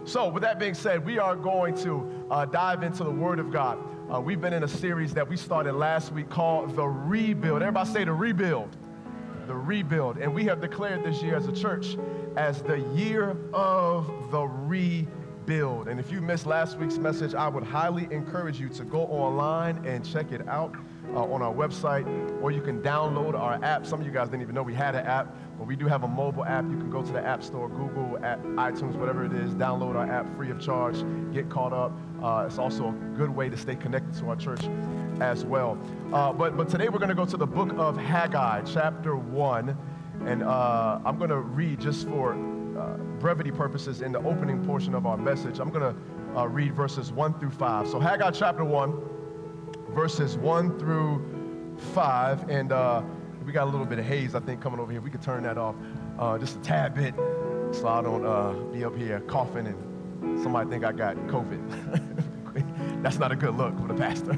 So with that being said, we are going to dive into the Word of God. We've been in a series that we started last week called The Rebuild. Everybody say The Rebuild. The Rebuild. And we have declared this year as a church as the year of the rebuild. And if you missed last week's message, I would highly encourage you to go online and check it out on our website, or you can download our app. Some of you guys didn't even know we had an app, but we do have a mobile app. You can go to the App Store, Google, iTunes, whatever it is, download our app free of charge, get caught up. It's also a good way to stay connected to our church as well. But today we're going to go to the book of Haggai, chapter 1, and I'm going to read, just for brevity purposes, in the opening portion of our message, I'm going to read verses 1 through 5. So Haggai chapter 1, verses 1 through 5, and we got a little bit of haze, I think, coming over here. We could turn that off just a tad bit so I don't be up here coughing and somebody think I got COVID. That's not a good look for the pastor.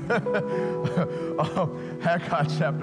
Haggai chapter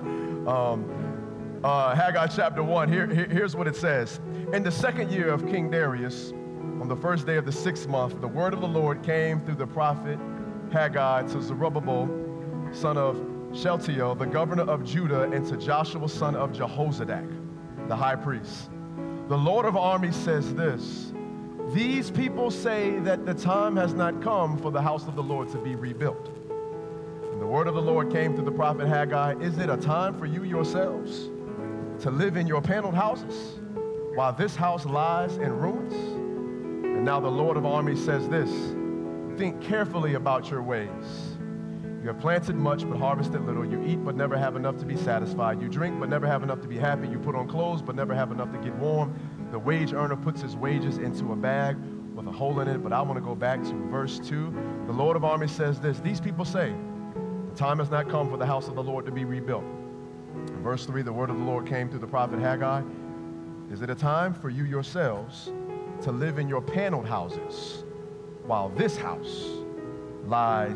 1. Haggai chapter 1, here's what it says. In the second year of King Darius, on the first day of the 6th month, the word of the Lord came through the prophet Haggai to Zerubbabel, son of Shealtiel, the governor of Judah, and to Joshua, son of Jehozadak, the high priest. The Lord of armies says this: these people say that the time has not come for the house of the Lord to be rebuilt. And the word of the Lord came through the prophet Haggai: is it a time for you yourselves to live in your paneled houses while this house lies in ruins? And now the Lord of armies says this: think carefully about your ways. You have planted much but harvested little. You eat but never have enough to be satisfied. You drink but never have enough to be happy. You put on clothes but never have enough to get warm. The wage earner puts his wages into a bag with a hole in it. But I want to go back to verse 2. The Lord of armies says this: these people say, the time has not come for the house of the Lord to be rebuilt. In verse 3, the word of the Lord came through the prophet Haggai: is it a time for you yourselves to live in your paneled houses while this house lies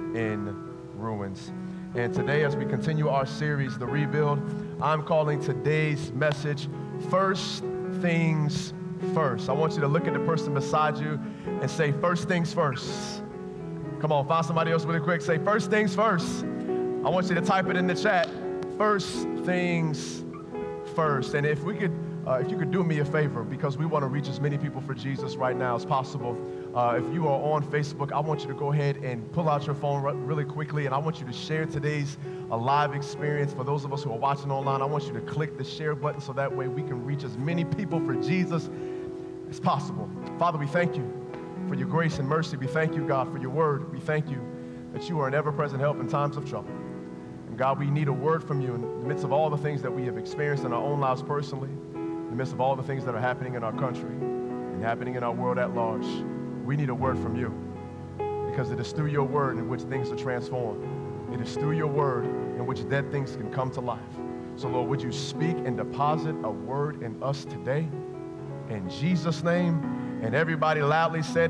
in ruins? And today, as we continue our series, The Rebuild, I'm calling today's message, First Things First. I want you to look at the person beside you and say, first things first. Come on, find somebody else really quick. Say, first things first. I want you to type it in the chat. First things first. And if you could do me a favor, because we want to reach as many people for Jesus right now as possible. If you are on Facebook, I want you to go ahead and pull out your phone really quickly, and I want you to share today's live experience. For those of us who are watching online, I want you to click the share button so that way we can reach as many people for Jesus as possible. Father, we thank you for your grace and mercy. We thank you, God, for your word. We thank you that you are an ever-present help in times of trouble. And God, we need a word from you in the midst of all the things that we have experienced in our own lives personally, in the midst of all the things that are happening in our country and happening in our world at large. We need a word from you, because it is through your word in which things are transformed. It is through your word in which dead things can come to life. So Lord, would you speak and deposit a word in us today? In Jesus' name. And everybody loudly said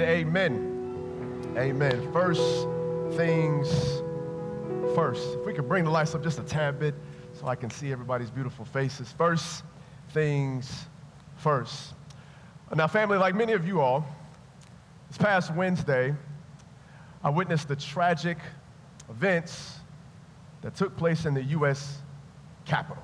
amen. Amen. First things first. If we could bring the lights up just a tad bit so I can see everybody's beautiful faces. First things first. Now, family, like many of you all, this past Wednesday, I witnessed the tragic events that took place in the U.S. Capitol.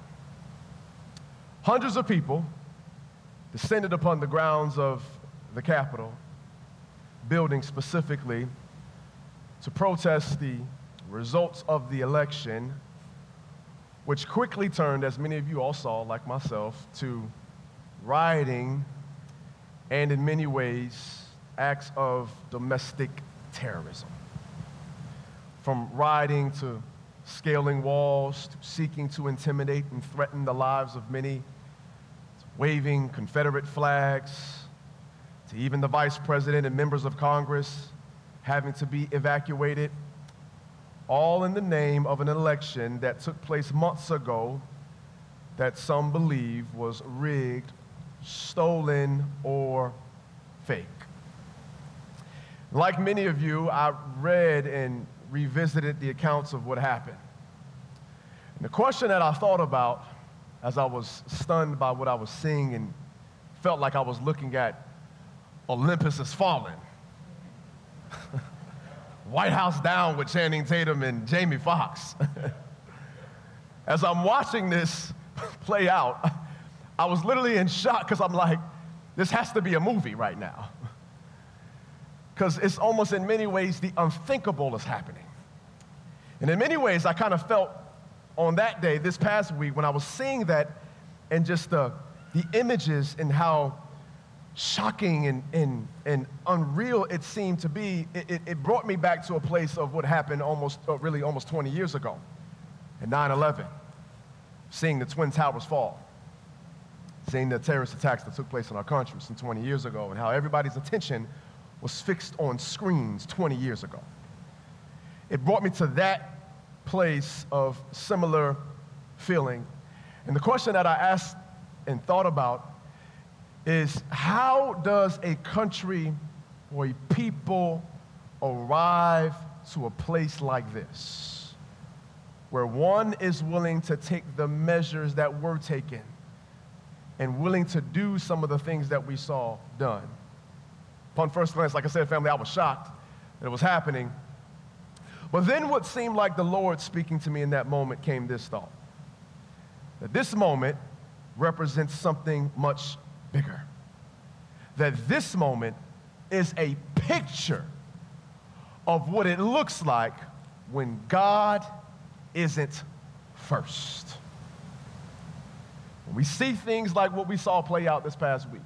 Hundreds of people descended upon the grounds of the Capitol building specifically to protest the results of the election, which quickly turned, as many of you all saw, like myself, to rioting and, in many ways, acts of domestic terrorism. From rioting to scaling walls, to seeking to intimidate and threaten the lives of many, to waving Confederate flags, to even the vice president and members of Congress having to be evacuated, all in the name of an election that took place months ago that some believe was rigged, stolen, or fake. Like many of you, I read and revisited the accounts of what happened. And the question that I thought about as I was stunned by what I was seeing and felt like I was looking at Olympus has fallen. White House down with Channing Tatum and Jamie Foxx. As I'm watching this play out, I was literally in shock because I'm like, this has to be a movie right now. Because it's almost in many ways the unthinkable is happening. And in many ways, I kind of felt on that day, this past week, when I was seeing that and just the images and how shocking and unreal it seemed to be, it brought me back to a place of what happened almost 20 years ago at 9/11, seeing the Twin Towers fall, seeing the terrorist attacks that took place in our country some 20 years ago, and how everybody's attention was fixed on screens 20 years ago. It brought me to that place of similar feeling. And the question that I asked and thought about is, how does a country or a people arrive to a place like this, where one is willing to take the measures that were taken and willing to do some of the things that we saw done? Upon first glance, like I said, family, I was shocked that it was happening. But then what seemed like the Lord speaking to me in that moment came this thought, that this moment represents something much bigger. That this moment is a picture of what it looks like when God isn't first. When we see things like what we saw play out this past week,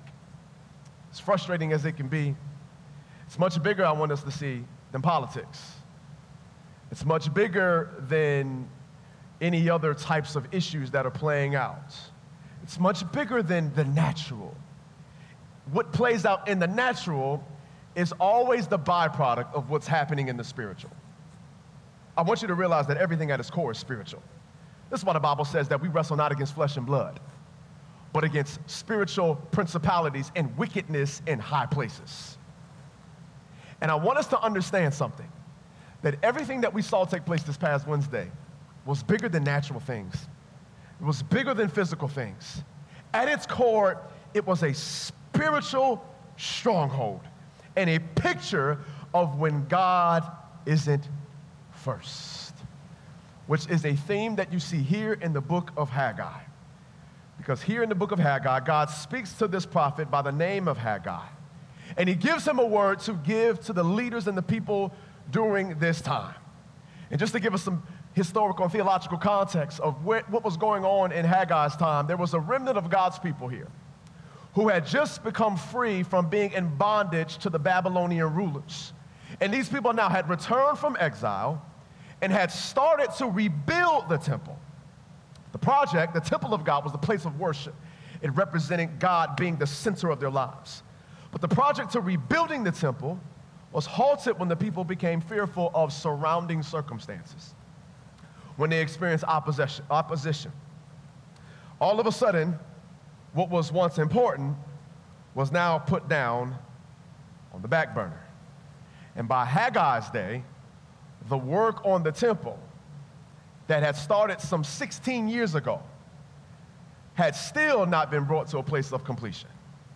as frustrating as it can be, it's much bigger, I want us to see, than politics. It's much bigger than any other types of issues that are playing out. It's much bigger than the natural. What plays out in the natural is always the byproduct of what's happening in the spiritual. I want you to realize that everything at its core is spiritual. This is why the Bible says that we wrestle not against flesh and blood, but against spiritual principalities and wickedness in high places. And I want us to understand something, that everything that we saw take place this past Wednesday was bigger than natural things. It was bigger than physical things. At its core, it was a spiritual stronghold and a picture of when God isn't first, which is a theme that you see here in the book of Haggai. Because here in the book of Haggai, God speaks to this prophet by the name of Haggai, and he gives him a word to give to the leaders and the people during this time. And just to give us some historical and theological context of what was going on in Haggai's time, there was a remnant of God's people here who had just become free from being in bondage to the Babylonian rulers. And these people now had returned from exile and had started to rebuild the temple. The project, the temple of God, was the place of worship. It represented God being the center of their lives. But the project to rebuilding the temple was halted when the people became fearful of surrounding circumstances, when they experienced opposition. All of a sudden, what was once important was now put down on the back burner. And by Haggai's day, the work on the temple that had started some 16 years ago had still not been brought to a place of completion.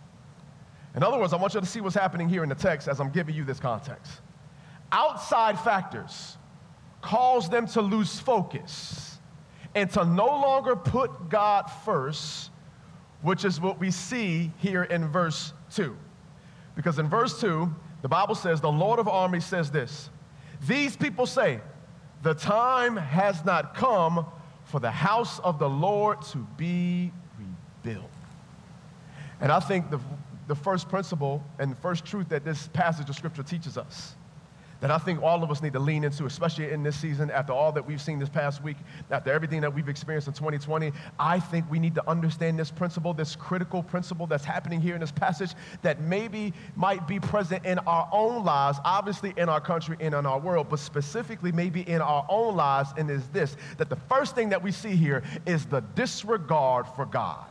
In other words, I want you to see what's happening here in the text as I'm giving you this context. Outside factors caused them to lose focus and to no longer put God first, which is what we see here in verse 2. Because in verse 2, the Bible says, the Lord of armies says this, these people say, the time has not come for the house of the Lord to be rebuilt. And I think the first principle and the first truth that this passage of Scripture teaches us, that I think all of us need to lean into, especially in this season, after all that we've seen this past week, after everything that we've experienced in 2020, I think we need to understand this principle, this critical principle that's happening here in this passage that maybe might be present in our own lives, obviously in our country and in our world, but specifically maybe in our own lives, and is this, that the first thing that we see here is the disregard for God.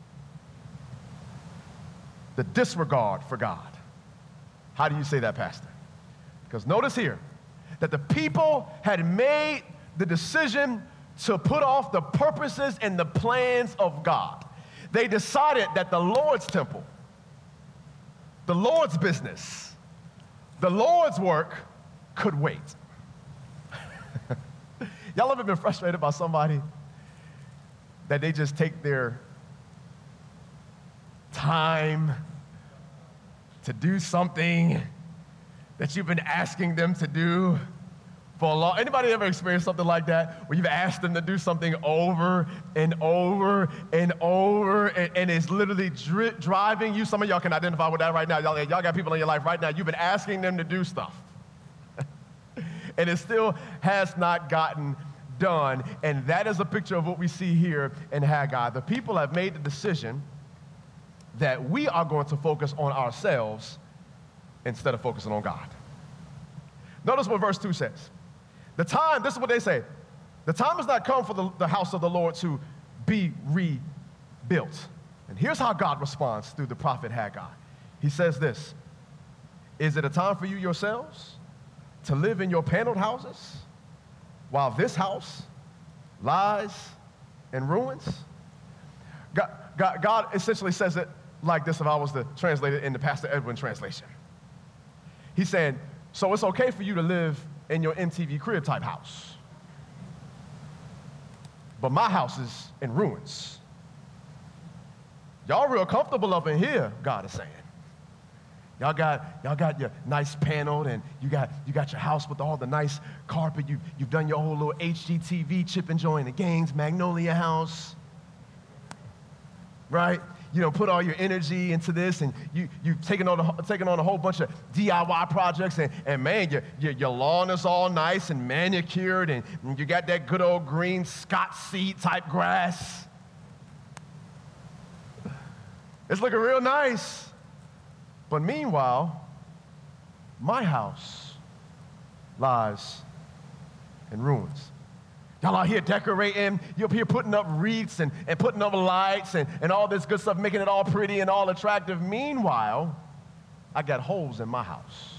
The disregard for God. How do you say that, Pastor? Because notice here that the people had made the decision to put off the purposes and the plans of God. They decided that the Lord's temple The Lord's business, the Lord's work could wait. Y'all ever been frustrated by somebody that they just take their time to do something that you've been asking them to do for a long? Anybody ever experienced something like that, where you've asked them to do something over and over and over, and it's literally driving you? Some of y'all can identify with that right now. Y'all got people in your life right now. You've been asking them to do stuff, and it still has not gotten done. And that is a picture of what we see here in Haggai. The people have made the decision that we are going to focus on ourselves instead of focusing on God. Notice what verse 2 says. The time, this is what they say, the time has not come for the house of the Lord to be rebuilt. And here's how God responds through the prophet Haggai. He says this: is it a time for you yourselves to live in your paneled houses while this house lies in ruins? God essentially says it like this, if I was to translate it in the Pastor Edwin translation. He's saying, so it's okay for you to live in your MTV Crib type house, but my house is in ruins. Y'all real comfortable up in here, God is saying. Y'all got your nice paneled, and you got your house with all the nice carpet. You've done your whole little HGTV, Chip and Joanna Gaines, Magnolia house, right? You know, put all your energy into this, and you've taken on a whole bunch of DIY projects, and man, your lawn is all nice and manicured, and you got that good old green Scott seed type grass. It's looking real nice. But meanwhile, my house lies in ruins. Y'all out here decorating, you're up here putting up wreaths and putting up lights and all this good stuff, making it all pretty and all attractive. Meanwhile, I got holes in my house.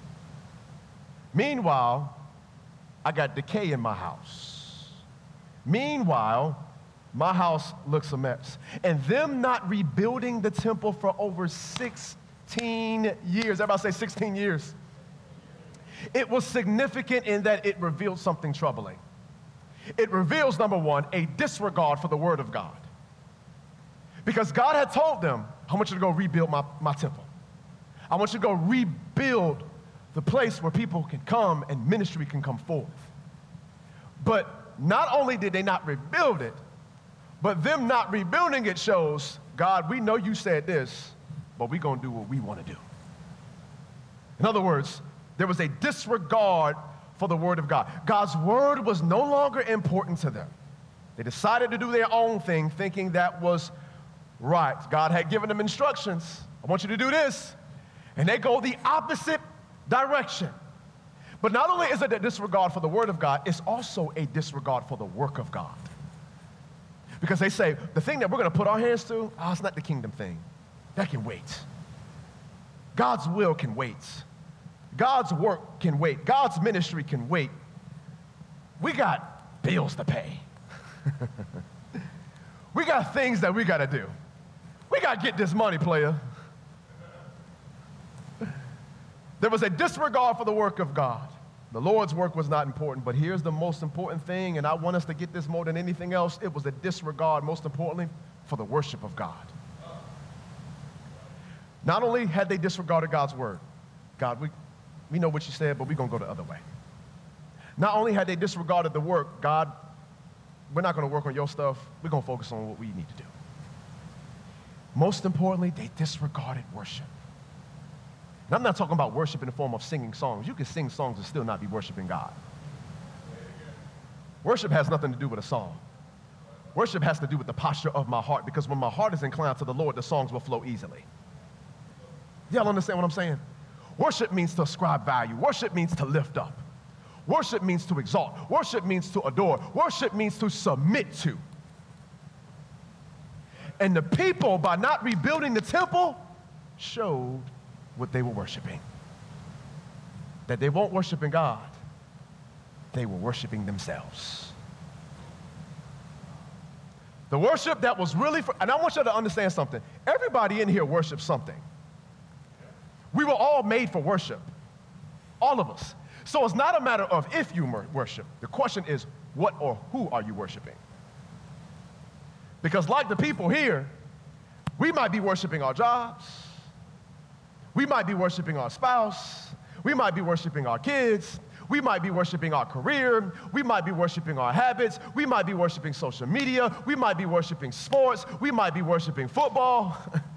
Meanwhile, I got decay in my house. Meanwhile, my house looks a mess. And them not rebuilding the temple for over 16 years. Everybody say 16 years. It was significant in that it revealed something troubling. It reveals, number one, a disregard for the word of God. Because God had told them, I want you to go rebuild my temple. I want you to go rebuild the place where people can come and ministry can come forth. But not only did they not rebuild it, but them not rebuilding it shows, God, we know you said this, but we're going to do what we want to do. In other words, there was a disregard for the word of God. God's word was no longer important to them. They decided to do their own thing, thinking that was right. God had given them instructions. I want you to do this. And they go the opposite direction. But not only is it a disregard for the word of God, it's also a disregard for the work of God. Because they say, the thing that we're going to put our hands to, it's not the kingdom thing. That can wait. God's will can wait. God's work can wait. God's ministry can wait. We got bills to pay. We got things that we got to do. We got to get this money, player. There was a disregard for the work of God. The Lord's work was not important, but here's the most important thing, and I want us to get this more than anything else. It was a disregard, most importantly, for the worship of God. Not only had they disregarded God's word, God, we know what you said, but we're going to go the other way. Not only had they disregarded the work, God, we're not going to work on your stuff. We're going to focus on what we need to do. Most importantly, they disregarded worship. And I'm not talking about worship in the form of singing songs. You can sing songs and still not be worshiping God. Worship has nothing to do with a song. Worship has to do with the posture of my heart, because when my heart is inclined to the Lord, the songs will flow easily. Y'all understand what I'm saying? Worship means to ascribe value. Worship means to lift up. Worship means to exalt. Worship means to adore. Worship means to submit to. And the people, by not rebuilding the temple, showed what they were worshiping. That they weren't worshiping God. They were worshiping themselves. The worship that was really and I want you to understand something. Everybody in here worships something. We were all made for worship, all of us. So it's not a matter of if you worship. The question is, what or who are you worshiping? Because like the people here, we might be worshiping our jobs. We might be worshiping our spouse. We might be worshiping our kids. We might be worshiping our career. We might be worshiping our habits. We might be worshiping social media. We might be worshiping sports. We might be worshiping football.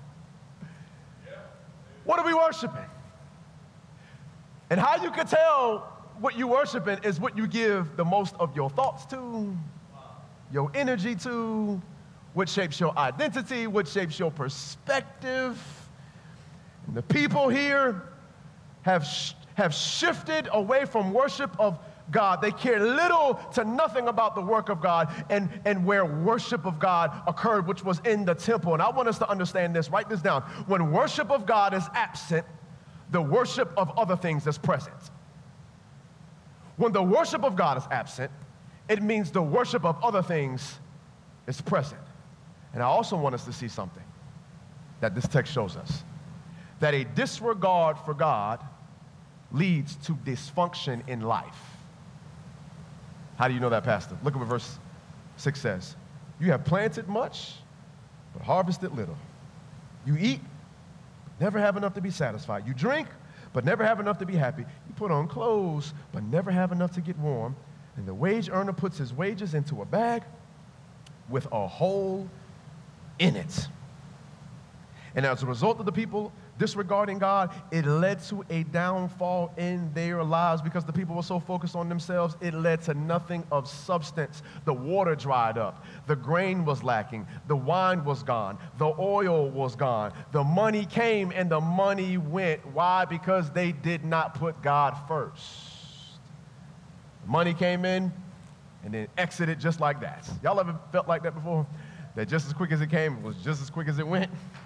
What are we worshiping? And how you can tell what you're worshiping is what you give the most of your thoughts to, your energy to, what shapes your identity, what shapes your perspective. And the people here have shifted away from worship of God. They care little to nothing about the work of God and where worship of God occurred, which was in the temple. And I want us to understand this. Write this down. When worship of God is absent, the worship of other things is present. When the worship of God is absent, it means the worship of other things is present. And I also want us to see something that this text shows us, that a disregard for God leads to dysfunction in life. How do you know that, Pastor? Look at what verse 6 says. You have planted much, but harvested little. You eat, but never have enough to be satisfied. You drink, but never have enough to be happy. You put on clothes, but never have enough to get warm. And the wage earner puts his wages into a bag with a hole in it. And as a result of the people disregarding God, it led to a downfall in their lives because the people were so focused on themselves, it led to nothing of substance. The water dried up. The grain was lacking. The wine was gone. The oil was gone. The money came and the money went. Why? Because they did not put God first. Money came in and then exited just like that. Y'all ever felt like that before? That just as quick as it came, it was just as quick as it went?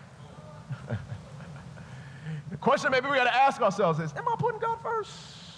The question maybe we got to ask ourselves is, am I putting God first?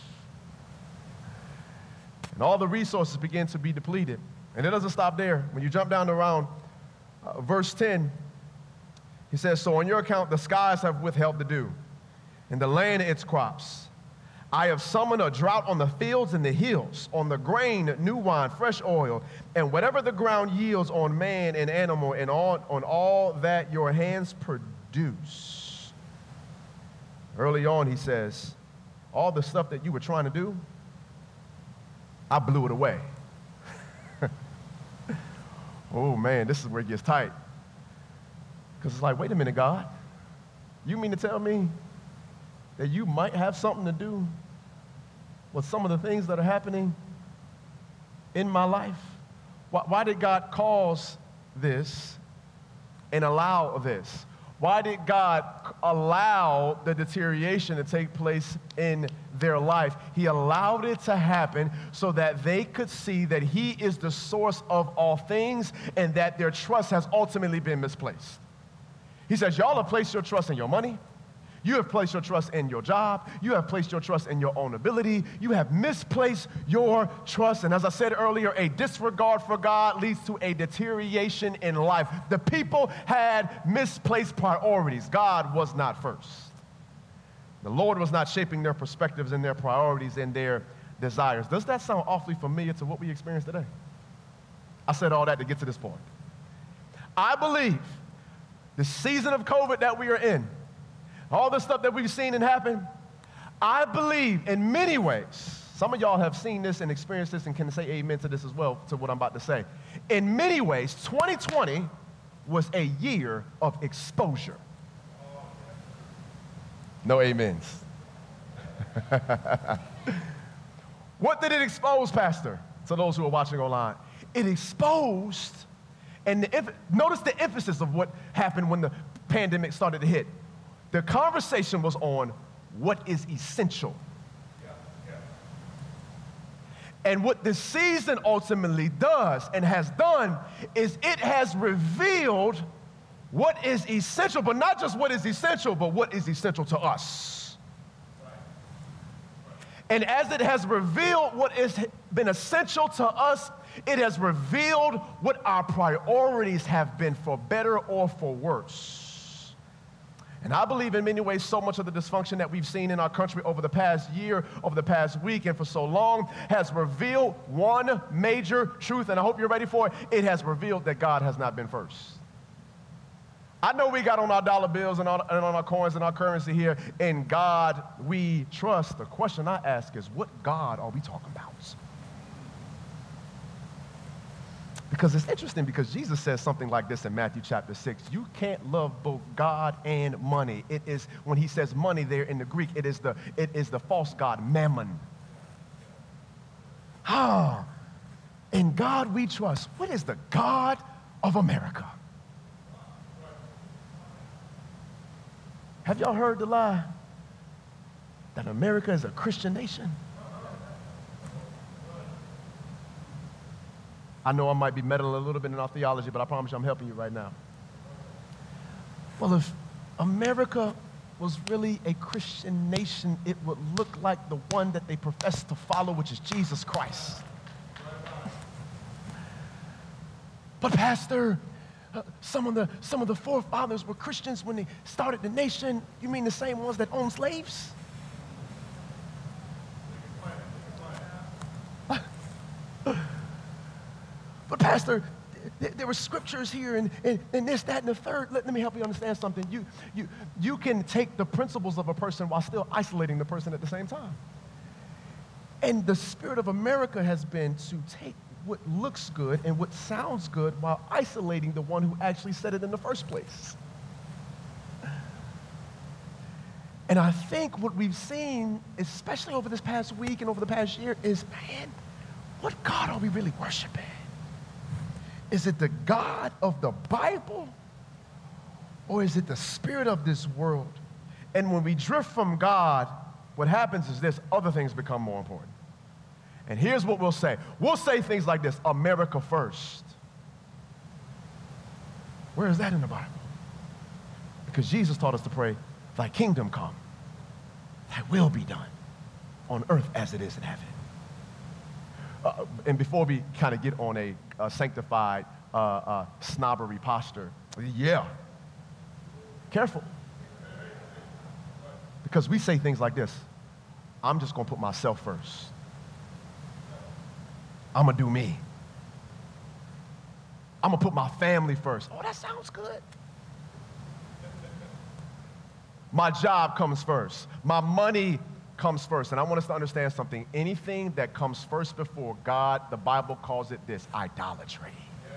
And all the resources begin to be depleted. And it doesn't stop there. When you jump down to around verse 10, he says, so on your account, the skies have withheld the dew, and the land its crops. I have summoned a drought on the fields and the hills, on the grain, new wine, fresh oil, and whatever the ground yields on man and animal, and on all that your hands produce. Early on, he says, all the stuff that you were trying to do, I blew it away. Oh, man, this is where it gets tight. Because it's like, wait a minute, God. You mean to tell me that you might have something to do with some of the things that are happening in my life? Why did God cause this and allow this? Why did God allow the deterioration to take place in their life? He allowed it to happen so that they could see that He is the source of all things and that their trust has ultimately been misplaced. He says, y'all have placed your trust in your money. You have placed your trust in your job. You have placed your trust in your own ability. You have misplaced your trust. And as I said earlier, a disregard for God leads to a deterioration in life. The people had misplaced priorities. God was not first. The Lord was not shaping their perspectives and their priorities and their desires. Does that sound awfully familiar to what we experience today? I said all that to get to this point. I believe the season of COVID that we are in, all the stuff that we've seen and happen, I believe in many ways, some of y'all have seen this and experienced this and can say amen to this as well, to what I'm about to say. In many ways, 2020 was a year of exposure. No amens. What did it expose, Pastor? To those who are watching online. It exposed, and notice the emphasis of what happened when the pandemic started to hit. The conversation was on what is essential. And what this season ultimately does and has done is it has revealed what is essential, but not just what is essential, but what is essential to us. And as it has revealed what has been essential to us, it has revealed what our priorities have been, for better or for worse. And I believe in many ways so much of the dysfunction that we've seen in our country over the past year, over the past week, and for so long has revealed one major truth, and I hope you're ready for it. It has revealed that God has not been first. I know we got on our dollar bills and on our coins and our currency here, in God we trust. The question I ask is, what God are we talking about? Because it's interesting, because Jesus says something like this in Matthew chapter 6. You can't love both God and money. It is, when he says money there in the Greek, it is the false god, mammon. In God we trust. What is the God of America? Have y'all heard the lie that America is a Christian nation? I know I might be meddling a little bit in our theology, but I promise you I'm helping you right now. Well, if America was really a Christian nation, it would look like the one that they profess to follow, which is Jesus Christ. But Pastor, some of the forefathers were Christians when they started the nation. You mean the same ones that owned slaves? But Pastor, there were scriptures here and this, that, and the third. Let me help you understand something. You can take the principles of a person while still isolating the person at the same time. And the spirit of America has been to take what looks good and what sounds good while isolating the one who actually said it in the first place. And I think what we've seen, especially over this past week and over the past year, is, man, what God are we really worshiping? Is it the God of the Bible, or is it the spirit of this world? And when we drift from God, what happens is this: other things become more important. And here's what we'll say. We'll say things like this: America first. Where is that in the Bible? Because Jesus taught us to pray, thy kingdom come, thy will be done on earth as it is in heaven. And before we kind of get on a sanctified snobbery posture, yeah, careful. Because we say things like this: I'm just going to put myself first. I'm going to do me. I'm going to put my family first. Oh, that sounds good. My job comes first. My money comes first. And I want us to understand something. Anything that comes first before God, the Bible calls it this: idolatry.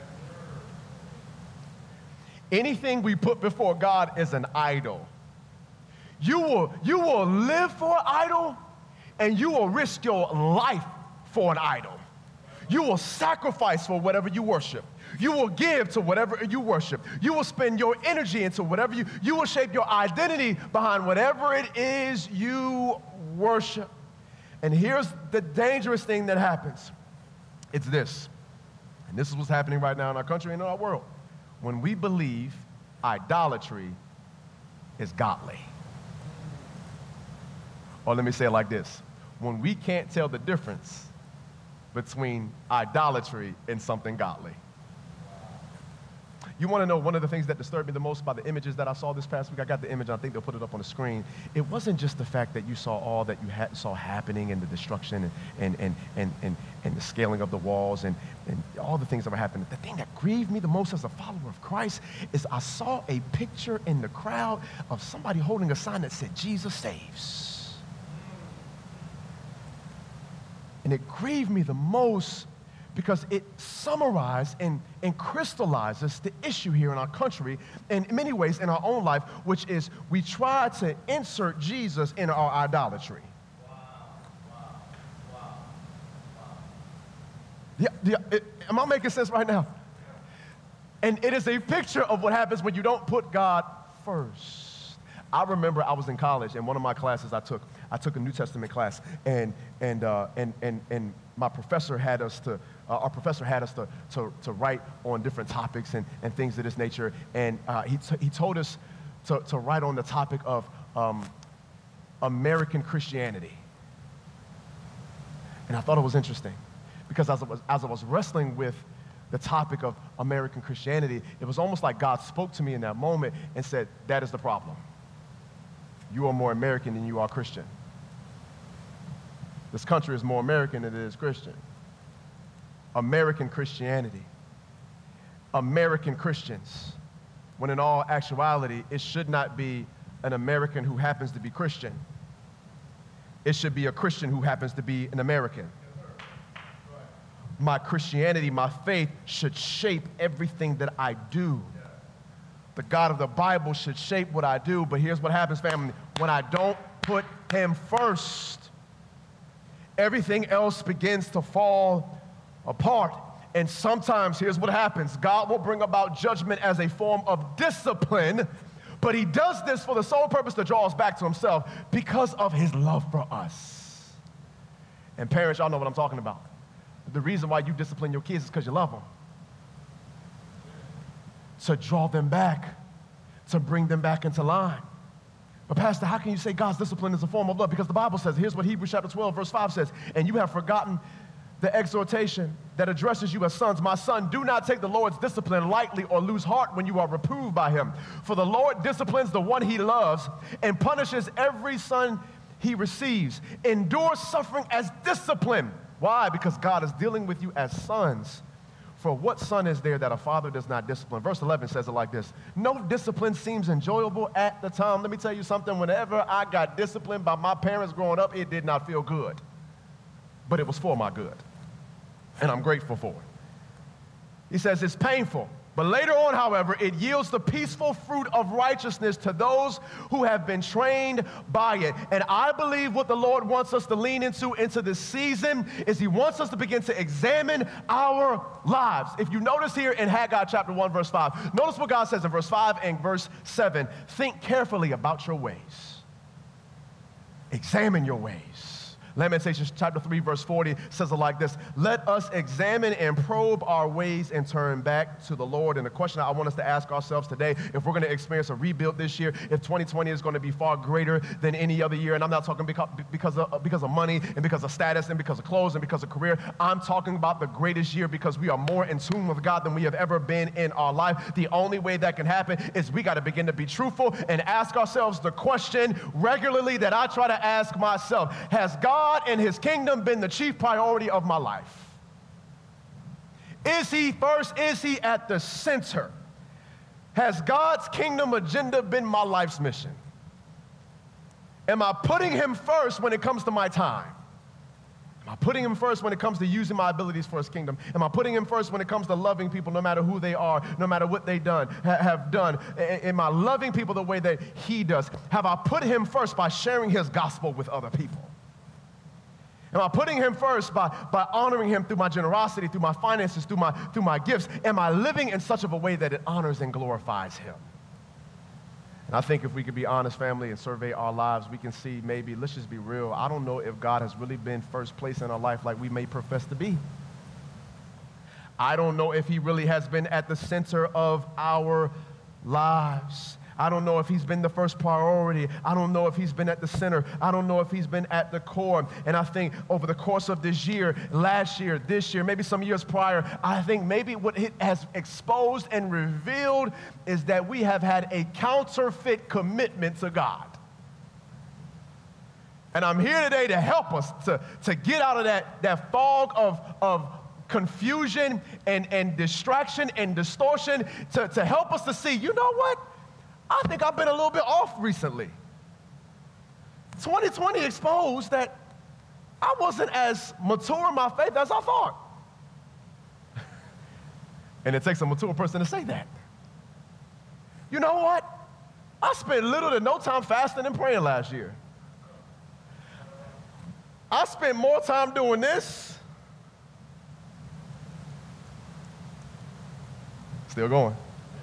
Anything we put before God is an idol. You will live for an idol, and you will risk your life for an idol. You will sacrifice for whatever you worship. You will give to whatever you worship. You will spend your energy into whatever you will shape your identity behind whatever it is you worship. And here's the dangerous thing that happens. It's this, and this is what's happening right now in our country and in our world. When we believe idolatry is godly. Or let me say it like this: when we can't tell the difference between idolatry and something godly. You want to know one of the things that disturbed me the most by the images that I saw this past week? I got the image, I think they'll put it up on the screen. It wasn't just the fact that you saw all that you saw happening and the destruction and the scaling of the walls and all the things that were happening. The thing that grieved me the most as a follower of Christ is I saw a picture in the crowd of somebody holding a sign that said, Jesus saves. And it grieved me the most because it summarized and crystallizes the issue here in our country, and in many ways in our own life, which is we try to insert Jesus in our idolatry. Am I making sense right now? And it is a picture of what happens when you don't put God first. I remember I was in college, and one of my classes I took a New Testament class, and my professor had us to, our professor had us to write on different topics and things of this nature, and he told us to write on the topic of American Christianity. And I thought it was interesting, because as I was wrestling with the topic of American Christianity, it was almost like God spoke to me in that moment and said, that is the problem. You are more American than you are Christian. This country is more American than it is Christian. American Christianity. American Christians. When in all actuality, it should not be an American who happens to be Christian. It should be a Christian who happens to be an American. My Christianity, my faith should shape everything that I do. The God of the Bible should shape what I do, but here's what happens, family. When I don't put him first, everything else begins to fall apart. And sometimes, here's what happens. God will bring about judgment as a form of discipline, but he does this for the sole purpose to draw us back to himself because of his love for us. And parents, y'all know what I'm talking about. The reason why you discipline your kids is because you love them. To draw them back, to bring them back into line. But Pastor, how can you say God's discipline is a form of love? Because the Bible says, here's what Hebrews chapter 12, verse 5 says, and you have forgotten the exhortation that addresses you as sons. My son, do not take the Lord's discipline lightly or lose heart when you are reproved by him. For the Lord disciplines the one he loves and punishes every son he receives. Endure suffering as discipline. Why? Because God is dealing with you as sons. For what son is there that a father does not discipline? Verse 11 says it like this. No discipline seems enjoyable at the time. Let me tell you something. Whenever I got disciplined by my parents growing up, it did not feel good. But it was for my good. And I'm grateful for it. He says it's painful. But later on, however, it yields the peaceful fruit of righteousness to those who have been trained by it. And I believe what the Lord wants us to lean into this season is he wants us to begin to examine our lives. If you notice here in Haggai chapter 1, verse 5, notice what God says in verse 5 and verse 7. Think carefully about your ways. Examine your ways. Lamentations chapter 3, verse 40 says it like this. Let us examine and probe our ways and turn back to the Lord. And the question I want us to ask ourselves today, if we're going to experience a rebuild this year, if 2020 is going to be far greater than any other year, and I'm not talking because of money and because of status and because of clothes and because of career, I'm talking about the greatest year because we are more in tune with God than we have ever been in our life. The only way that can happen is we got to begin to be truthful and ask ourselves the question regularly that I try to ask myself. Has God and his kingdom been the chief priority of my life? Is he first? Is he at the center? Has God's kingdom agenda been my life's mission? Am I putting him first when it comes to my time? Am I putting him first when it comes to using my abilities for his kingdom? Am I putting him first when it comes to loving people no matter who they are, no matter what they have done? Am I loving people the way that he does? Have I put him first by sharing his gospel with other people? Am I putting him first by honoring him through my generosity, through my finances, through my gifts? Am I living in such of a way that it honors and glorifies him? And I think if we could be honest, family, and survey our lives, we can see maybe, let's just be real, I don't know if God has really been first place in our life like we may profess to be. I don't know if he really has been at the center of our lives. I don't know if he's been the first priority. I don't know if he's been at the center. I don't know if he's been at the core. And I think over the course of this year, last year, this year, maybe some years prior, I think maybe what it has exposed and revealed is that we have had a counterfeit commitment to God. And I'm here today to help us to get out of that fog of confusion and distraction and distortion, to help us to see, you know what? I think I've been a little bit off recently. 2020 exposed that I wasn't as mature in my faith as I thought. And it takes a mature person to say that. You know what? I spent little to no time fasting and praying last year. I spent more time doing this. Still going.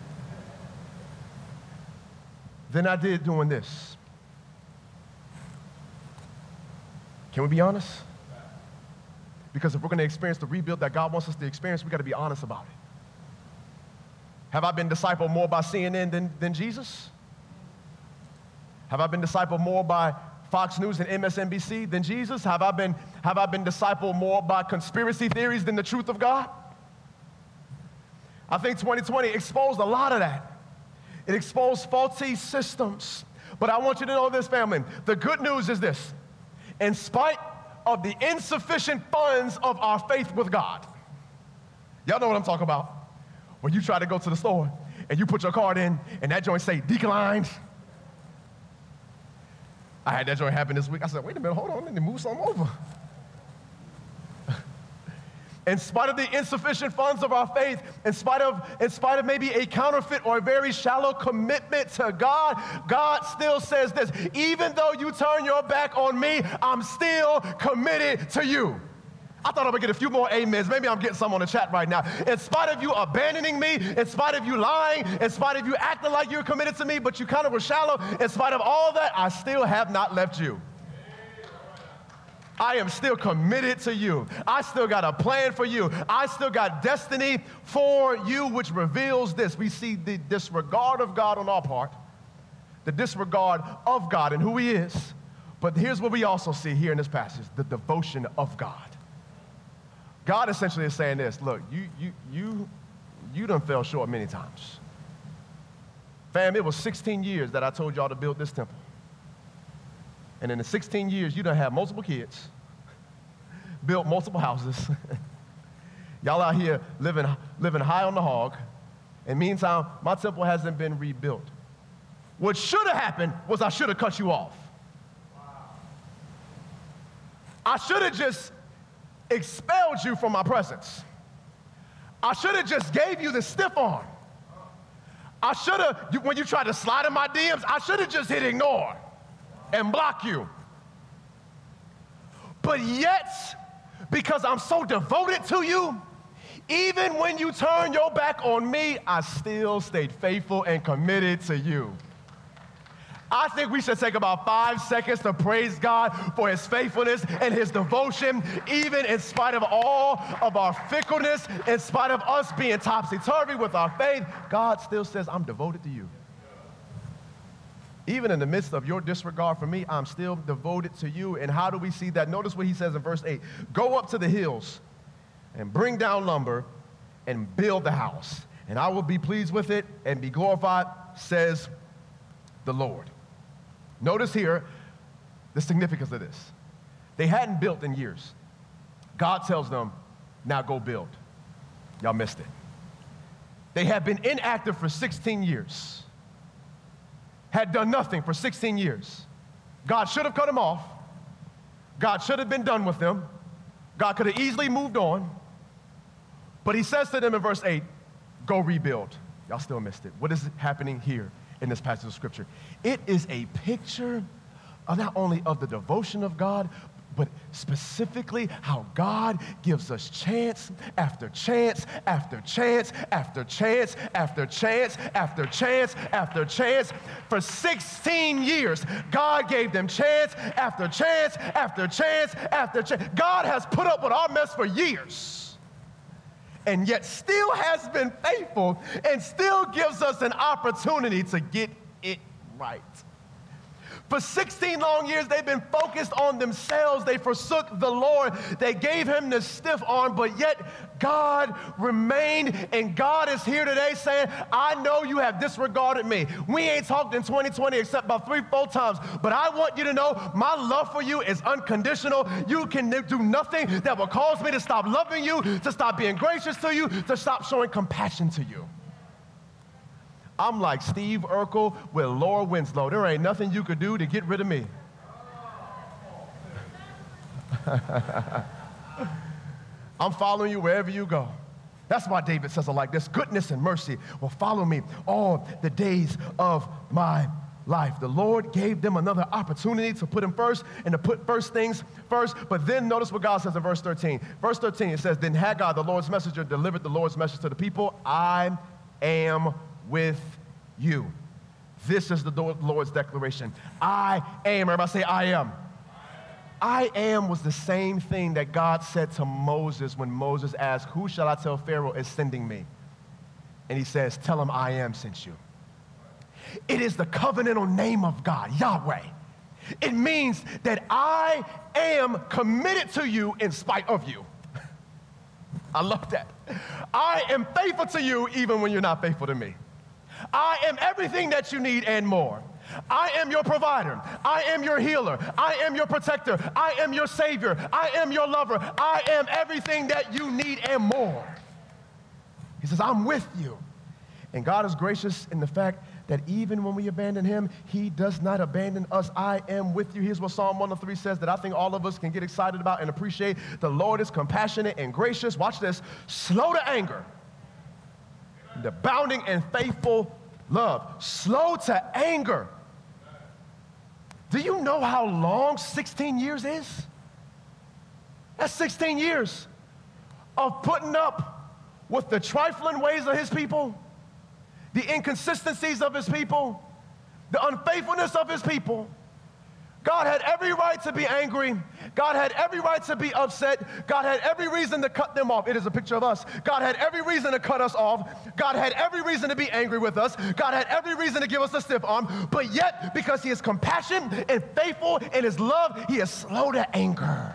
Than I did doing this. Can we be honest? Because if we're going to experience the rebuild that God wants us to experience, we got to be honest about it. Have I been discipled more by CNN than Jesus? Have I been discipled more by Fox News and MSNBC than Jesus? Have I been discipled more by conspiracy theories than the truth of God? I think 2020 exposed a lot of that. It exposed faulty systems. But I want you to know this, family. The good news is this. In spite of the insufficient funds of our faith with God, y'all know what I'm talking about. When you try to go to the store and you put your card in and that joint say declined. I had that joint happen this week. I said, wait a minute, hold on, let me move something over. In spite of the insufficient funds of our faith, in spite of maybe a counterfeit or a very shallow commitment to God, God still says this, even though you turn your back on me, I'm still committed to you. I thought I would get a few more amens. Maybe I'm getting some on the chat right now. In spite of you abandoning me, in spite of you lying, in spite of you acting like you're committed to me, but you kind of were shallow, in spite of all that, I still have not left you. I am still committed to you. I still got a plan for you. I still got destiny for you, which reveals this. We see the disregard of God on our part, the disregard of God and who he is. But here's what we also see here in this passage, the devotion of God. God essentially is saying this, look, you done fell short many times. Fam, it was 16 years that I told y'all to build this temple. And in the 16 years, you done have multiple kids, built multiple houses. Y'all out here living high on the hog. And meantime, my temple hasn't been rebuilt. What should have happened was I should have cut you off. I should have just expelled you from my presence. I should have just gave you the stiff arm. I should have, when you tried to slide in my DMs, I should have just hit ignore and block you. But yet, because I'm so devoted to you, even when you turn your back on me, I still stayed faithful and committed to you. I think we should take about 5 seconds to praise God for his faithfulness and his devotion, even in spite of all of our fickleness, in spite of us being topsy-turvy with our faith. God still says, I'm devoted to you. Even in the midst of your disregard for me, I'm still devoted to you. And how do we see that? Notice what he says in verse 8. Go up to the hills and bring down lumber and build the house, and I will be pleased with it and be glorified, says the Lord. Notice here the significance of this. They hadn't built in years. God tells them, now go build. Y'all missed it. They had been inactive for 16 years. Had done nothing for 16 years. God should have cut them off. God should have been done with them. God could have easily moved on. But he says to them in verse 8, go rebuild. Y'all still missed it. What is happening here in this passage of scripture? It is a picture of not only of the devotion of God, but specifically how God gives us chance after chance after chance after chance after chance after chance after chance. For 16 years, God gave them chance after chance after chance after chance. God has put up with our mess for years, and yet still has been faithful and still gives us an opportunity to get it right. For 16 long years, they've been focused on themselves. They forsook the Lord. They gave him the stiff arm, but yet God remained, and God is here today saying, I know you have disregarded me. We ain't talked in 2020 except about 3-4 times, but I want you to know my love for you is unconditional. You can do nothing that will cause me to stop loving you, to stop being gracious to you, to stop showing compassion to you. I'm like Steve Urkel with Laura Winslow. There ain't nothing you could do to get rid of me. I'm following you wherever you go. That's why David says it like this. Goodness and mercy will follow me all the days of my life. The Lord gave them another opportunity to put him first and to put first things first. But then notice what God says in verse 13. Verse 13, it says, then Haggai, the Lord's messenger, delivered the Lord's message to the people. I am with you. This is the Lord's declaration. I am. Everybody say, I am. I am was the same thing that God said to Moses when Moses asked, who shall I tell Pharaoh is sending me? And he says, tell him I am sent you. It is the covenantal name of God, Yahweh. It means that I am committed to you in spite of you. I love that. I am faithful to you even when you're not faithful to me. I am everything that you need and more. I am your provider. I am your healer. I am your protector. I am your savior. I am your lover. I am everything that you need and more. He says, I'm with you. And God is gracious in the fact that even when we abandon him, he does not abandon us. I am with you. Here's what Psalm 103 says that I think all of us can get excited about and appreciate. The Lord is compassionate and gracious. Watch this. Slow to anger. And abounding in faithful love. Slow to anger. Do you know how long 16 years is? That's 16 years of putting up with the trifling ways of his people, the inconsistencies of his people, the unfaithfulness of his people. God had every right to be angry. God had every right to be upset. God had every reason to cut them off. It is a picture of us. God had every reason to cut us off. God had every reason to be angry with us. God had every reason to give us a stiff arm. But yet, because he is compassionate and faithful in his love, he is slow to anger.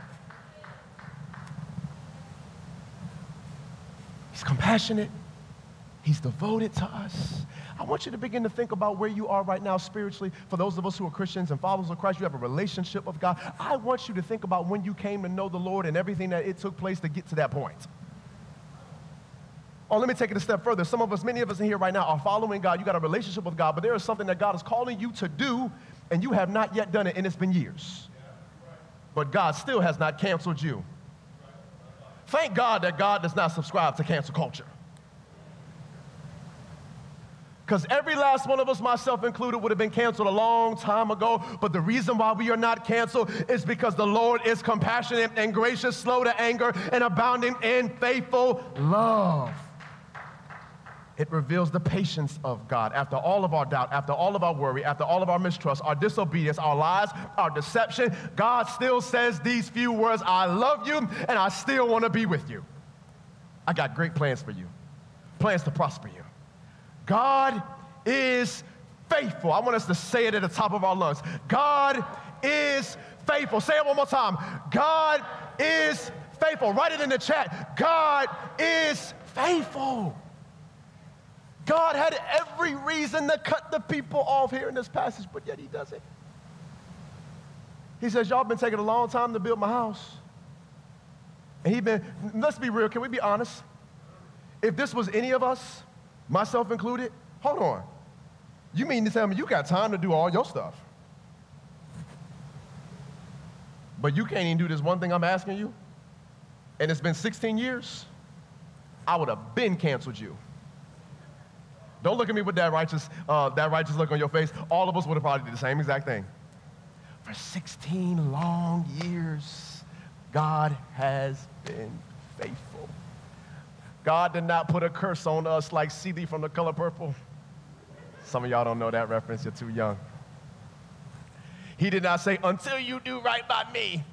He's compassionate. He's devoted to us. I want you to begin to think about where you are right now spiritually. For those of us who are Christians and followers of Christ, you have a relationship with God. I want you to think about when you came to know the Lord and everything that it took place to get to that point. Oh, let me take it a step further. Some of us, many of us in here right now are following God. You got a relationship with God, but there is something that God is calling you to do, and you have not yet done it, and it's been years. But God still has not canceled you. Thank God that God does not subscribe to cancel culture. Because every last one of us, myself included, would have been canceled a long time ago. But the reason why we are not canceled is because the Lord is compassionate and gracious, slow to anger, and abounding in faithful love. It reveals the patience of God. After all of our doubt, after all of our worry, after all of our mistrust, our disobedience, our lies, our deception, God still says these few words, I love you, and I still want to be with you. I got great plans for you, plans to prosper you. God is faithful. I want us to say it at the top of our lungs. God is faithful. Say it one more time. God is faithful. Write it in the chat. God is faithful. God had every reason to cut the people off here in this passage, but yet he doesn't. He says, y'all been taking a long time to build my house. And let's be real, can we be honest? If this was any of us, myself included, hold on. You mean to tell me you got time to do all your stuff? But you can't even do this one thing I'm asking you? And it's been 16 years? I would have been canceled you. Don't look at me with that righteous look on your face. All of us would have probably did the same exact thing. For 16 long years, God has been faithful. God did not put a curse on us like CD from The Color Purple. Some of y'all don't know that reference. You're too young. He did not say, until you do right by me,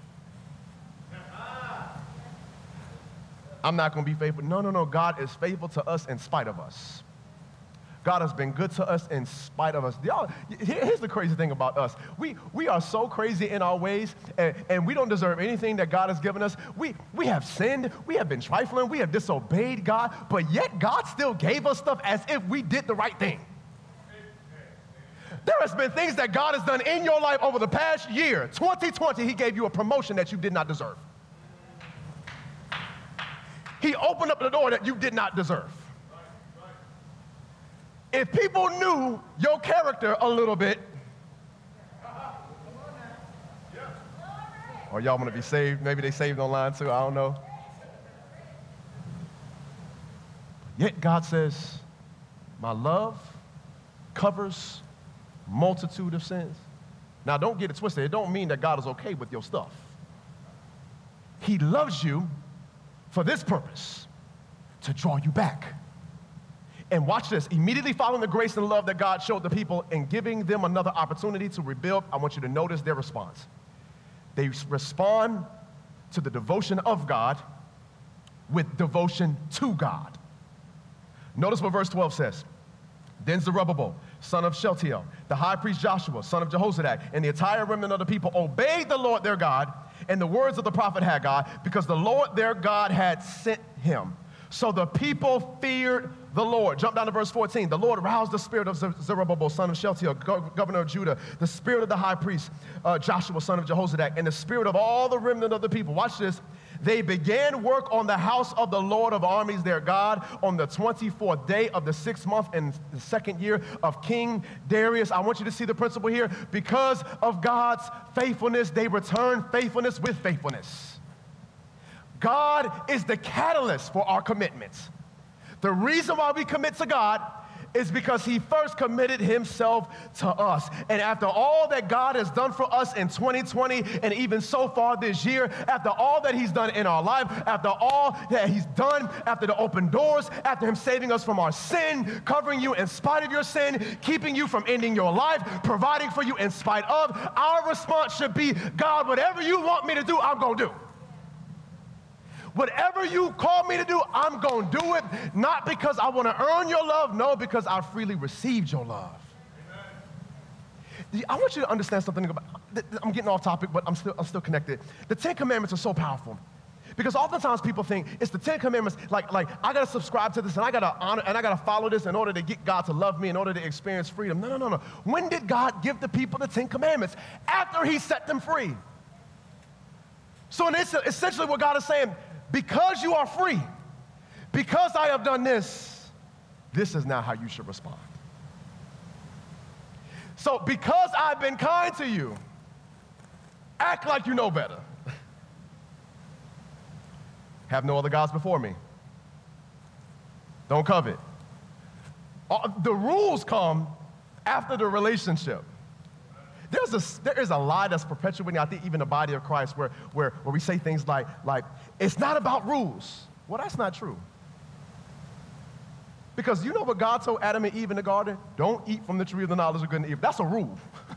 I'm not going to be faithful. No. God is faithful to us in spite of us. God has been good to us in spite of us. Y'all, here's the crazy thing about us. We are so crazy in our ways, and we don't deserve anything that God has given us. We have sinned. We have been trifling. We have disobeyed God, but yet God still gave us stuff as if we did the right thing. There has been things that God has done in your life over the past year. 2020, he gave you a promotion that you did not deserve. He opened up the door that you did not deserve. If people knew your character a little bit, or y'all want to be saved, maybe they saved online too, I don't know. Yet God says, my love covers multitude of sins. Now don't get it twisted. It don't mean that God is okay with your stuff. He loves you for this purpose, to draw you back. And watch this, immediately following the grace and love that God showed the people and giving them another opportunity to rebuild, I want you to notice their response. They respond to the devotion of God with devotion to God. Notice what verse 12 says. Then Zerubbabel, son of Shealtiel, the high priest Joshua, son of Jehozadak, and the entire remnant of the people obeyed the Lord their God and the words of the prophet Haggai, because the Lord their God had sent him. So the people feared the Lord. Jump down to verse 14. The Lord roused the spirit of Zerubbabel, son of Shealtiel, governor of Judah, the spirit of the high priest, Joshua, son of Jehozadak, and the spirit of all the remnant of the people. Watch this. They began work on the house of the Lord of armies, their God, on the 24th day of the 6th month in the 2nd year of King Darius. I want you to see the principle here. Because of God's faithfulness, they return faithfulness with faithfulness. God is the catalyst for our commitments. The reason why we commit to God is because he first committed himself to us. And after all that God has done for us in 2020 and even so far this year, after all that he's done in our life, after all that he's done, after the open doors, after him saving us from our sin, covering you in spite of your sin, keeping you from ending your life, providing for you in spite of, our response should be, God, whatever you want me to do, I'm going to do. Whatever you call me to do, I'm going to do it, not because I want to earn your love, no, because I freely received your love. Amen. I want you to understand something about, I'm getting off topic, but I'm still connected. The Ten Commandments are so powerful because oftentimes people think it's the Ten Commandments, like I got to subscribe to this and I got to honor and I got to follow this in order to get God to love me, in order to experience freedom. No. When did God give the people the Ten Commandments? After he set them free. So it's essentially what God is saying, because you are free, because I have done this, this is now how you should respond. So because I've been kind to you, act like you know better. Have no other gods before me. Don't covet. The rules come after the relationship. There is a lie that's perpetuating, I think, even the body of Christ, where we say things like, it's not about rules. Well, that's not true. Because you know what God told Adam and Eve in the garden? Don't eat from the tree of the knowledge of good and evil. That's a rule.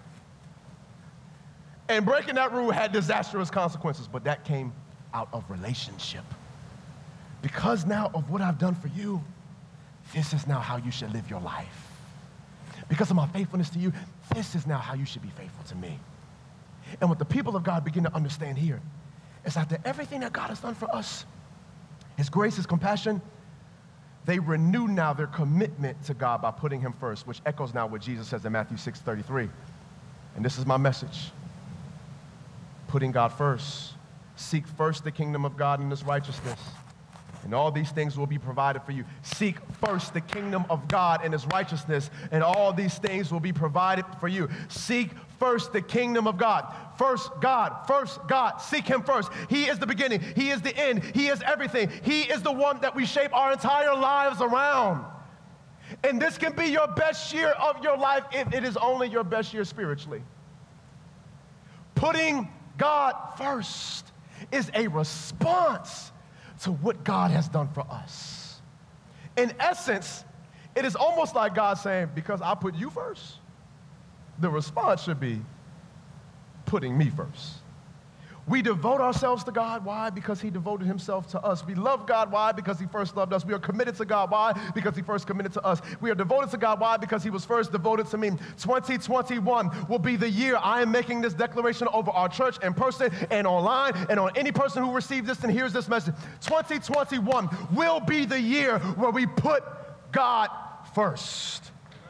And breaking that rule had disastrous consequences, but that came out of relationship. Because now of what I've done for you, this is now how you should live your life. Because of my faithfulness to you, this is now how you should be faithful to me. And what the people of God begin to understand here is after everything that God has done for us, his grace, his compassion, they renew now their commitment to God by putting him first, which echoes now what Jesus says in Matthew 6:33. And this is my message. Putting God first. Seek first the kingdom of God and his righteousness, and all these things will be provided for you. Seek first the kingdom of God and his righteousness, and all these things will be provided for you. Seek first the kingdom of God. First God. Seek him first. He is the beginning. He is the end. He is everything. He is the one that we shape our entire lives around. And this can be your best year of your life if it is only your best year spiritually. Putting God first is a response to what God has done for us. In essence, it is almost like God saying, because I put you first, the response should be putting me first. We devote ourselves to God. Why? Because he devoted himself to us. We love God. Why? Because he first loved us. We are committed to God. Why? Because he first committed to us. We are devoted to God. Why? Because he was first devoted to me. 2021 will be the year I am making this declaration over our church in person and online and on any person who receives this and hears this message. 2021 will be the year where we put God first.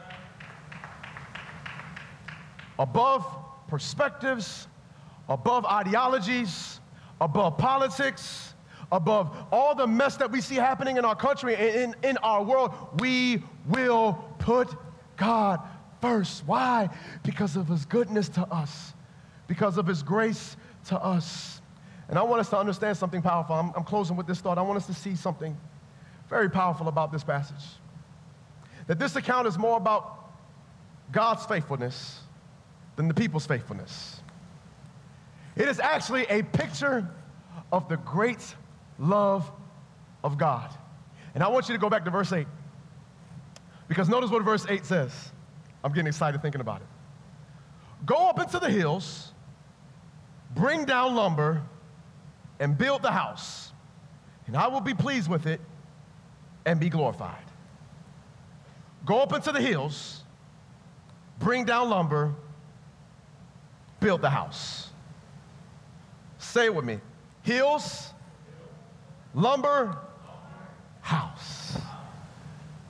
Above perspectives, above ideologies, above politics, above all the mess that we see happening in our country and in our world, we will put God first. Why? Because of his goodness to us, because of his grace to us. And I want us to understand something powerful. I'm closing with this thought. I want us to see something very powerful about this passage. That this account is more about God's faithfulness than the people's faithfulness. It is actually a picture of the great love of God. And I want you to go back to verse 8. Because notice what verse 8 says. I'm getting excited thinking about it. Go up into the hills, bring down lumber, and build the house, and I will be pleased with it and be glorified. Go up into the hills, bring down lumber, build the house. Say it with me. Hills, lumber, house.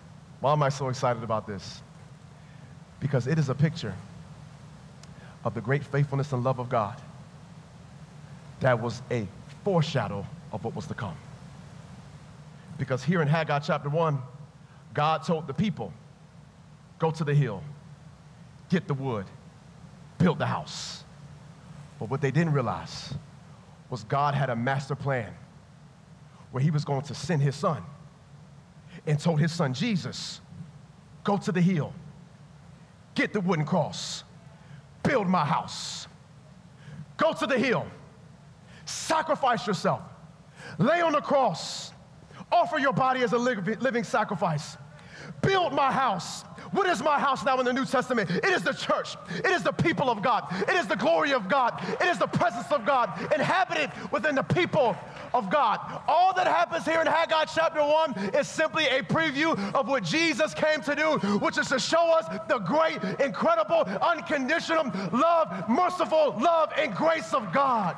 Why am I so excited about this? Because it is a picture of the great faithfulness and love of God that was a foreshadow of what was to come. Because here in Haggai chapter 1, God told the people, go to the hill, get the wood, build the house. But what they didn't realize was God had a master plan where he was going to send his son and told his son Jesus, go to the hill, get the wooden cross, build my house. Go to the hill, sacrifice yourself, lay on the cross, offer your body as a living sacrifice. Build my house. What is my house now in the New Testament? It is the church. It is the people of God. It is the glory of God. It is the presence of God inhabited within the people of God. All that happens here in Haggai chapter 1 is simply a preview of what Jesus came to do, which is to show us the great, incredible, unconditional love, merciful love and grace of God.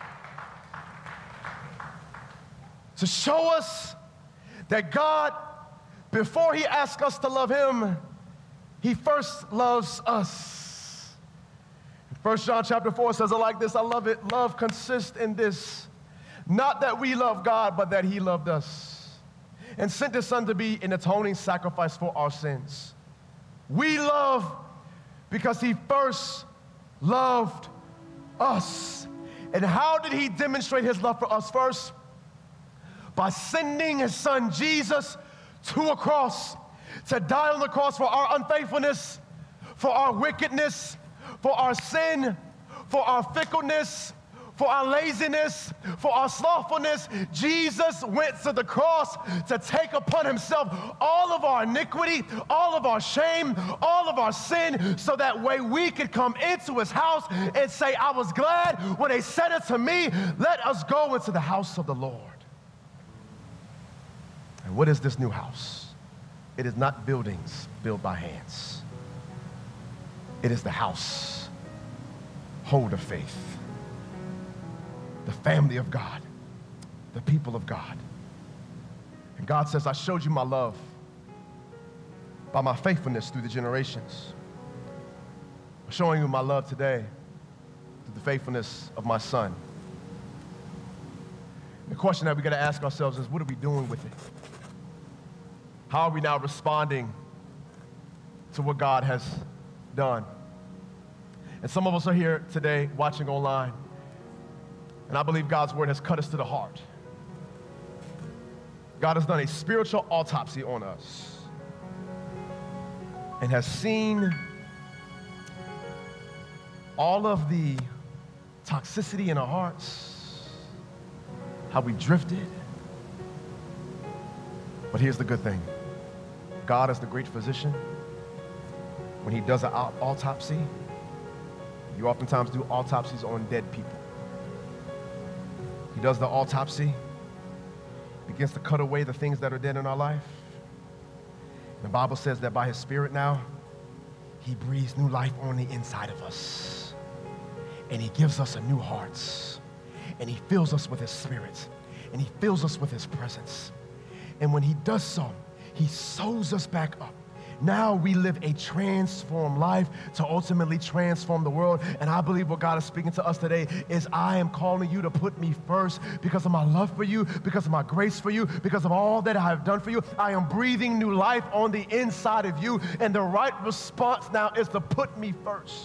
To show us that God, before he asks us to love him, he first loves us. 1 John chapter 4 says it like this, I love it. Love consists in this, not that we love God, but that he loved us and sent his son to be an atoning sacrifice for our sins. We love because he first loved us. And how did he demonstrate his love for us? First, by sending his son Jesus to a cross, to die on the cross for our unfaithfulness, for our wickedness, for our sin, for our fickleness, for our laziness, for our slothfulness. Jesus went to the cross to take upon himself all of our iniquity, all of our shame, all of our sin, so that way we could come into his house and say, I was glad when they said it to me, let us go into the house of the Lord. And what is this new house? It is not buildings built by hands. It is the house, hold of faith, the family of God, the people of God. And God says, I showed you my love by my faithfulness through the generations. I'm showing you my love today through the faithfulness of my son. The question that we got to ask ourselves is, what are we doing with it? How are we now responding to what God has done? And some of us are here today watching online, and I believe God's word has cut us to the heart. God has done a spiritual autopsy on us and has seen all of the toxicity in our hearts, how we drifted. But here's the good thing. God is the great physician. When he does an autopsy, you oftentimes do autopsies on dead people. He does the autopsy, begins to cut away the things that are dead in our life. The Bible says that by his Spirit now, he breathes new life on the inside of us. And he gives us a new heart. And he fills us with his Spirit. And he fills us with his presence. And when he does so, he sews us back up. Now we live a transformed life to ultimately transform the world. And I believe what God is speaking to us today is, I am calling you to put me first because of my love for you, because of my grace for you, because of all that I have done for you. I am breathing new life on the inside of you. And the right response now is to put me first.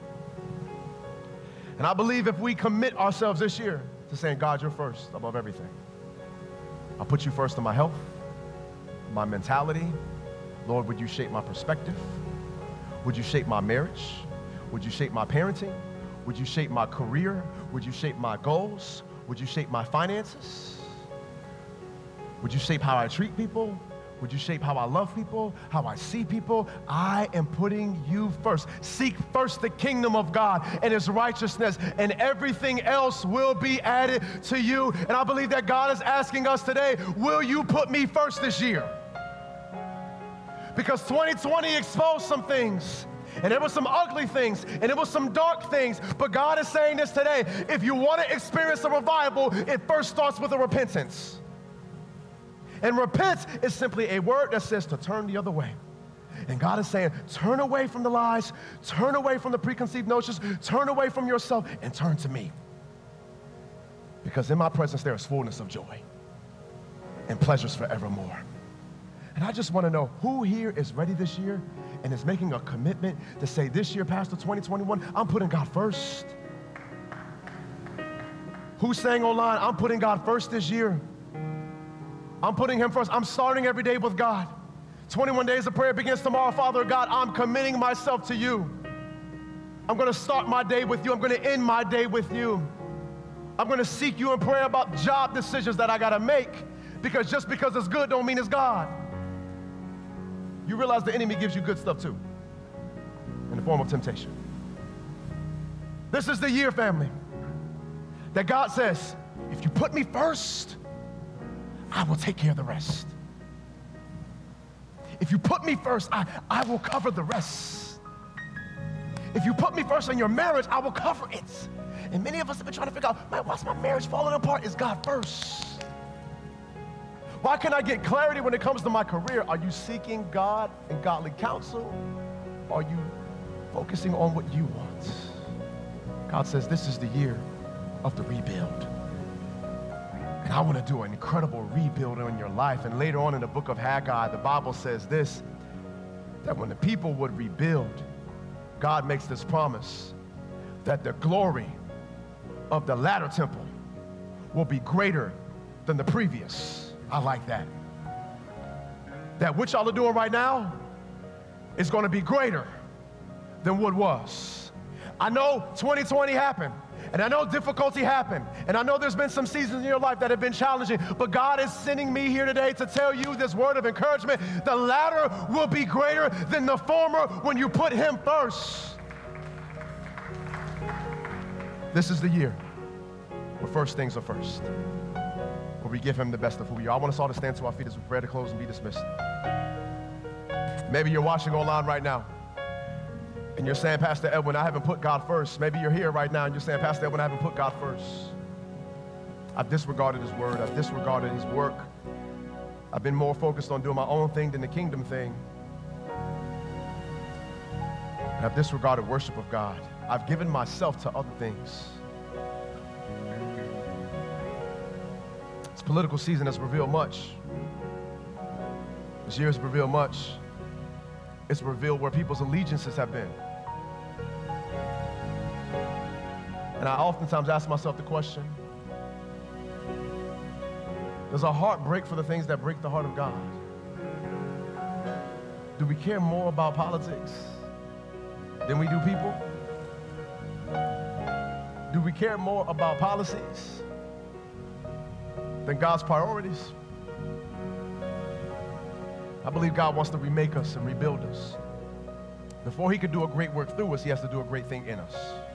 And I believe if we commit ourselves this year to saying, God, you're first above everything. I'll put you first in my health, my mentality. Lord, would you shape my perspective? Would you shape my marriage? Would you shape my parenting? Would you shape my career? Would you shape my goals? Would you shape my finances? Would you shape how I treat people? Would you shape how I love people, how I see people? I am putting you first. Seek first the kingdom of God and his righteousness, and everything else will be added to you. And I believe that God is asking us today, will you put me first this year? Because 2020 exposed some things, and there were some ugly things, and there were some dark things. But God is saying this today, if you want to experience a revival, it first starts with a repentance. And repent is simply a word that says to turn the other way. And God is saying, turn away from the lies, turn away from the preconceived notions, turn away from yourself, and turn to me. Because in my presence there is fullness of joy and pleasures forevermore. And I just want to know who here is ready this year and is making a commitment to say, this year, Pastor, 2021, I'm putting God first. Who's saying online, I'm putting God first this year? I'm putting him first. I'm starting every day with God. 21 days of prayer begins tomorrow. Father God, I'm committing myself to you. I'm going to start my day with you. I'm going to end my day with you. I'm going to seek you in prayer about job decisions that I got to make, because just because it's good don't mean it's God. You realize the enemy gives you good stuff too, in the form of temptation. This is the year, family, that God says, if you put me first, I will take care of the rest. If you put me first, I will cover the rest. If you put me first in your marriage, I will cover it. And many of us have been trying to figure out, man, why's my marriage falling apart? Is God first? Why can I get clarity when it comes to my career? Are you seeking God and godly counsel? Are you focusing on what you want? God says this is the year of the rebuild. And I want to do an incredible rebuild in your life. And later on in the book of Haggai, the Bible says this, that when the people would rebuild, God makes this promise that the glory of the latter temple will be greater than the previous. I like that. That what y'all are doing right now is going to be greater than what was. I know 2020 happened. And I know difficulty happened. And I know there's been some seasons in your life that have been challenging. But God is sending me here today to tell you this word of encouragement. The latter will be greater than the former when you put him first. This is the year where first things are first. Where we give him the best of who we are. I want us all to stand to our feet as we pray to close and be dismissed. Maybe you're watching online right now. And you're saying, Pastor Edwin, I haven't put God first. Maybe you're here right now and you're saying, Pastor Edwin, I haven't put God first. I've disregarded his word. I've disregarded his work. I've been more focused on doing my own thing than the kingdom thing. And I've disregarded worship of God. I've given myself to other things. This political season has revealed much. This year has revealed much. It's revealed where people's allegiances have been. And I oftentimes ask myself the question, does our heart break for the things that break the heart of God? Do we care more about politics than we do people? Do we care more about policies than God's priorities? I believe God wants to remake us and rebuild us. Before he could do a great work through us, he has to do a great thing in us.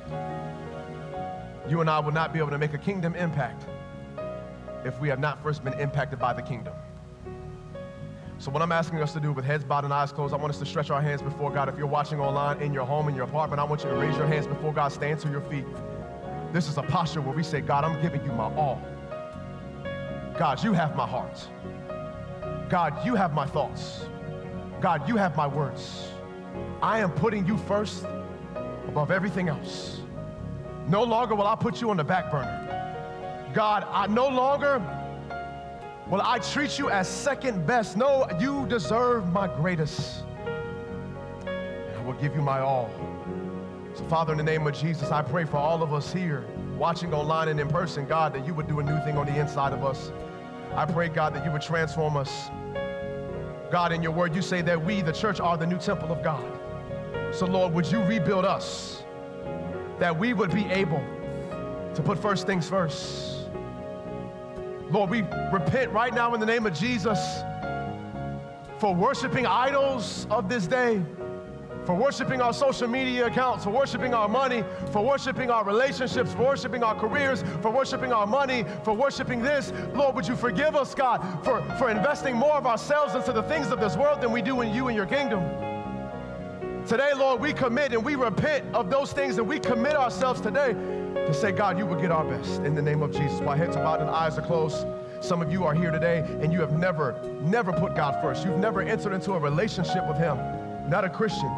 You and I will not be able to make a kingdom impact if we have not first been impacted by the kingdom. So what I'm asking us to do with heads bowed and eyes closed, I want us to stretch our hands before God. If you're watching online, in your home, in your apartment, I want you to raise your hands before God, stand to your feet. This is a posture where we say, God, I'm giving you my all. God, you have my heart. God, you have my thoughts. God, you have my words. I am putting you first above everything else. No longer will I put you on the back burner. God, I no longer will I treat you as second best. No, you deserve my greatest. And I will give you my all. So, Father, in the name of Jesus, I pray for all of us here, watching online and in person, God, that you would do a new thing on the inside of us. I pray, God, that you would transform us. God, in your word, you say that we, the church, are the new temple of God. So, Lord, would you rebuild us, that we would be able to put first things first. Lord, we repent right now in the name of Jesus for worshiping idols of this day, for worshiping our social media accounts, for worshiping our money, for worshiping our relationships, for worshiping our careers, for worshiping our money, for worshiping this. Lord, would you forgive us, God, for investing more of ourselves into the things of this world than we do in you and your kingdom. Today, Lord, we commit and we repent of those things, and we commit ourselves today to say, God, you will get our best in the name of Jesus. While heads are bowed and eyes are closed, Some of you are here today and you have never put God first. You've never entered into a relationship with him. Not a Christian.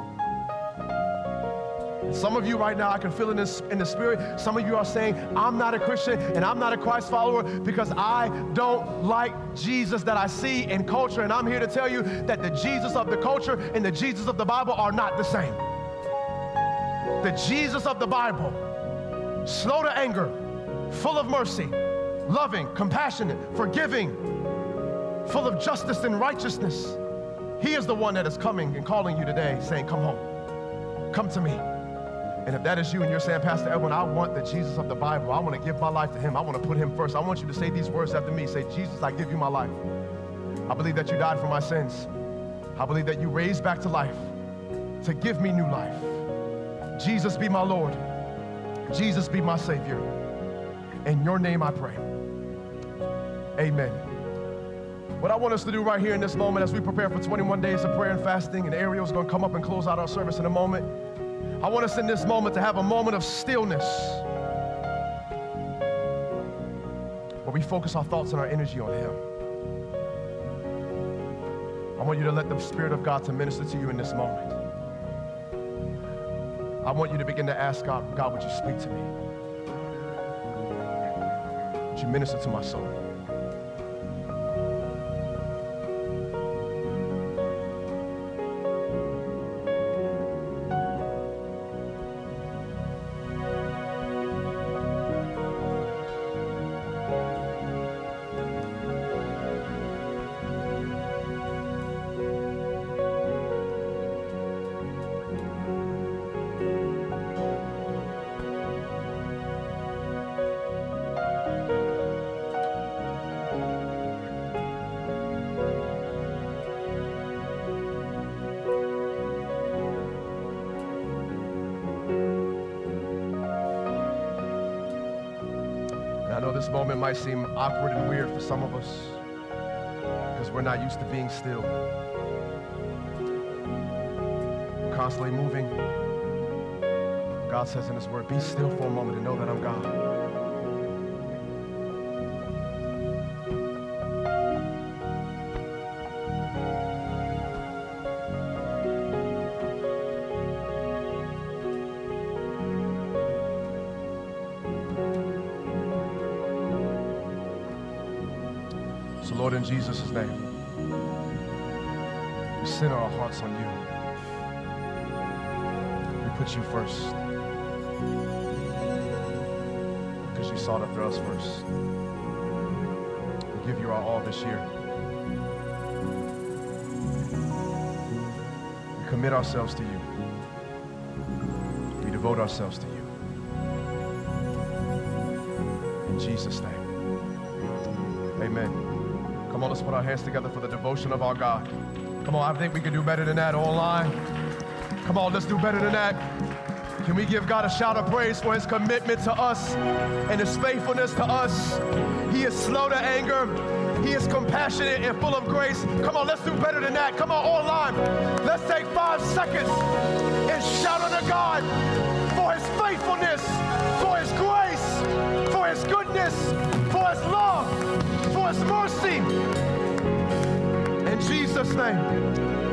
Some of you right now, I can feel in the spirit, some of you are saying, I'm not a Christian and I'm not a Christ follower because I don't like Jesus that I see in culture. And I'm here to tell you that the Jesus of the culture and the Jesus of the Bible are not the same. The Jesus of the Bible, slow to anger, full of mercy, loving, compassionate, forgiving, full of justice and righteousness. He is the one that is coming and calling you today, saying, come home, come to me. And if that is you and you're saying, Pastor Edwin, I want the Jesus of the Bible. I want to give my life to him. I want to put him first. I want you to say these words after me. Say, Jesus, I give you my life. I believe that you died for my sins. I believe that you raised back to life to give me new life. Jesus, be my Lord. Jesus, be my Savior. In your name I pray. Amen. What I want us to do right here in this moment as we prepare for 21 days of prayer and fasting, and Ariel's going to come up and close out our service in a moment. I want us in this moment to have a moment of stillness where we focus our thoughts and our energy on him. I want you to let the Spirit of God to minister to you in this moment. I want you to begin to ask God, God, would you speak to me? Would you minister to my soul? I know this moment might seem awkward and weird for some of us because we're not used to being still. We're constantly moving. God says in his word, be still for a moment and know that I'm God. So Lord, in Jesus' name, we center our hearts on you. We put you first because you sought after us first. We give you our all this year. We commit ourselves to you. We devote ourselves to you. In Jesus' name, amen. Come on, let's put our hands together for the devotion of our God. Come on, I think we can do better than that online. Come on, let's do better than that. Can we give God a shout of praise for his commitment to us and his faithfulness to us? He is slow to anger. He is compassionate and full of grace. Come on, let's do better than that. Come on, online. Let's take 5 seconds and shout unto God for his faithfulness, for his grace, for his goodness, for his love, for his mercy. In Jesus' name.